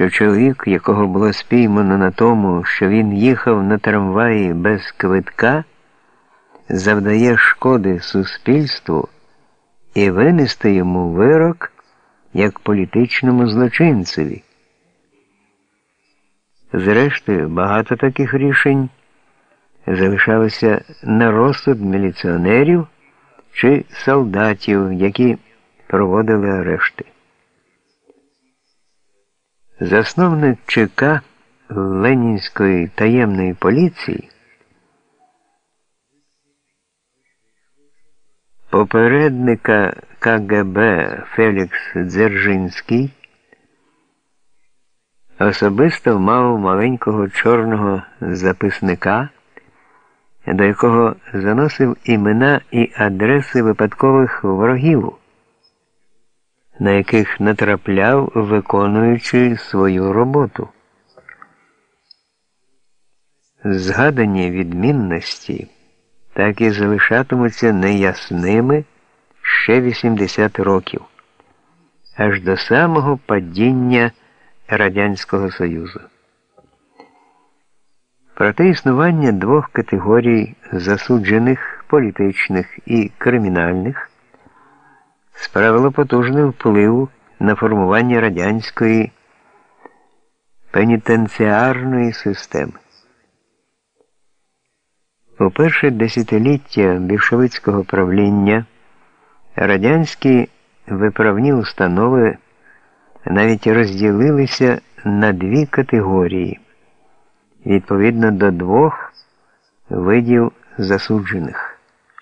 що чоловік, якого було спіймано на тому, що він їхав на трамваї без квитка, завдає шкоди суспільству і винести йому вирок як політичному злочинцеві. Зрештою, багато таких рішень залишалося на розсуд міліціонерів чи солдатів, які проводили арешти. Засновник ЧК Ленінської таємної поліції, попередника КГБ Фелікс Дзержинський, особисто мав маленького чорного записника, до якого заносив імена і адреси випадкових ворогів, на яких натрапляв, виконуючи свою роботу. Згадані відмінності так і залишатимуться неясними ще 80 років, аж до самого падіння Радянського Союзу. Проте існування двох категорій засуджених, політичних і кримінальних, справило потужний вплив на формування радянської пенітенціарної системи. У перше десятиліття більшовицького правління радянські виправні установи навіть розділилися на дві категорії, відповідно до двох видів засуджених.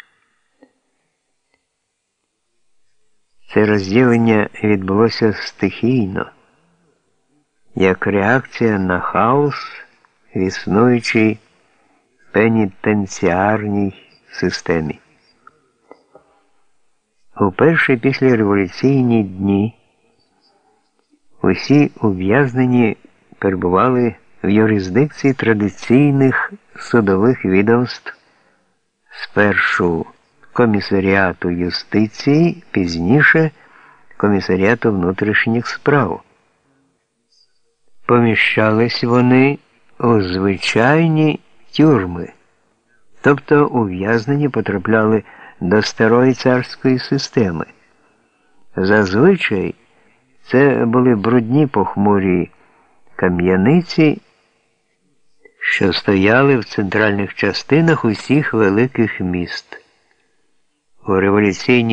Це розділення відбулося стихійно, як реакція на хаос в існуючій пенітенціарній системі. У перші післяреволюційні дні усі ув'язнені перебували в юрисдикції традиційних судових відомств, спершу Комісаріату юстиції, пізніше Комісаріату внутрішніх справ. Поміщались вони у звичайні тюрми, тобто ув'язнені потрапляли до старої царської системи. Зазвичай це були брудні похмурі кам'яниці, що стояли в центральних частинах усіх великих міст. У революційні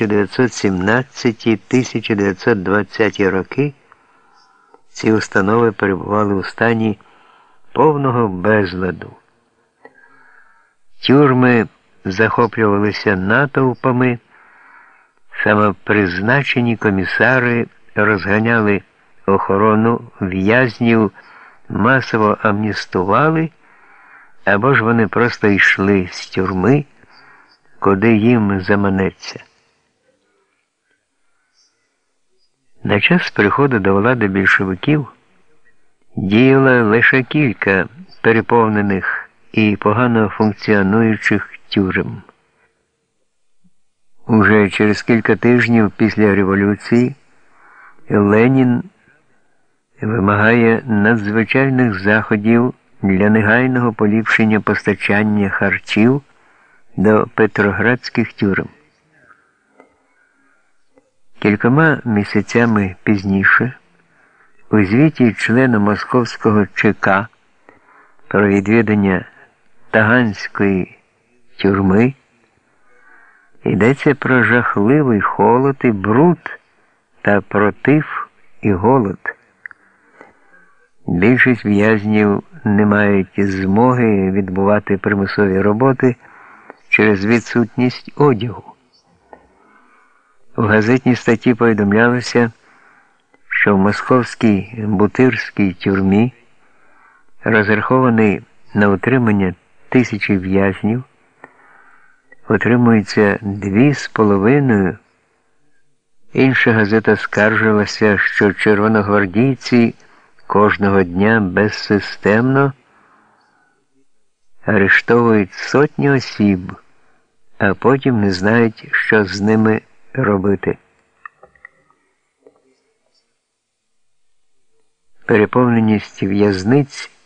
1917-1920 роки ці установи перебували у стані повного безладу. Тюрми захоплювалися натовпами, самопризначені комісари розганяли охорону, в'язнів масово амністували, або ж вони просто йшли з тюрми, куди їм заманеться. На час приходу до влади більшовиків діяло лише кілька переповнених і погано функціонуючих тюрем. Уже через кілька тижнів після революції Ленін вимагає надзвичайних заходів для негайного поліпшення постачання харчів до петроградських тюрем. Кількома місяцями пізніше у звіті члена Московського ЧК про відвідання Таганської тюрми йдеться про жахливий холод і бруд та про тиф і голод. Більшість в'язнів не мають змоги відбувати примусові роботи через відсутність одягу. У газетній статті повідомлялося, що в московській Бутирській тюрмі, розрахований на утримання тисячі в'язнів, утримується 2,5. Інша газета скаржилася, що червоногвардійці кожного дня безсистемно арештовують сотні осіб, а потім не знають, що з ними робити. переповненість в'язниць